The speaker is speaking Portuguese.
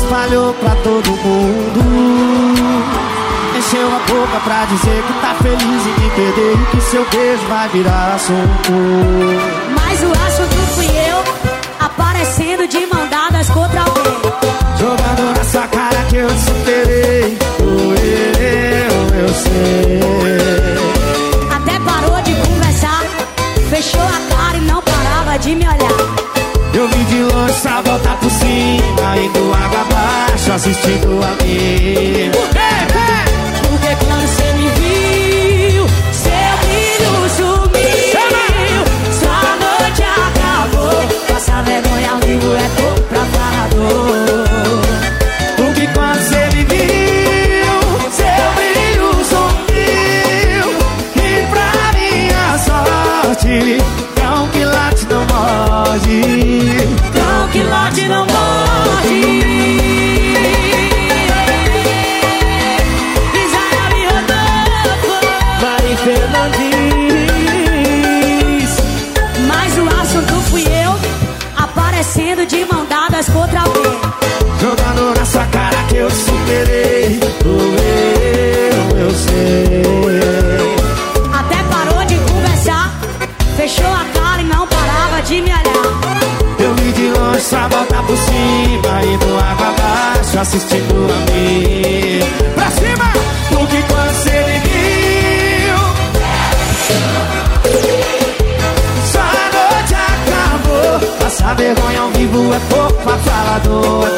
espalhou pra todo mundo. Encheu a boca pra dizer que tá feliz em me perder e que seu beijo vai virar assunto. Mas o assunto fui eu, aparecendo de mão dadas contra alguém, jogando na sua cara que eu te superei. Eu sei. Até parou de conversar, fechou a cara e não parava de me olhar. Eu vim de longe pra voltar por cima, indo água abaixo, assistindo a mim. Porque quando cê me viu, seu brilho sumiu, sua noite acabou. Passar vergonha ao vivo é pouco pra falador. Porque quando cê me viu, seu brilho sumiu, e pra minha sorte, cão que late não morde. Cão que late não morde. Mas o assunto fui eu, aparecendo de mão dadas contra alguém, jogando na sua cara que eu superei. Eu sei. até parou de conversar, fechou a cara e não parava de me olhar. Eu vim de longe pra voltar por cima, indo água abaixo, assistindo a mim. Pra cima! Porque quando você me viu, sua noite acabou. Passar vergonha ao vivo é pouco pra falador.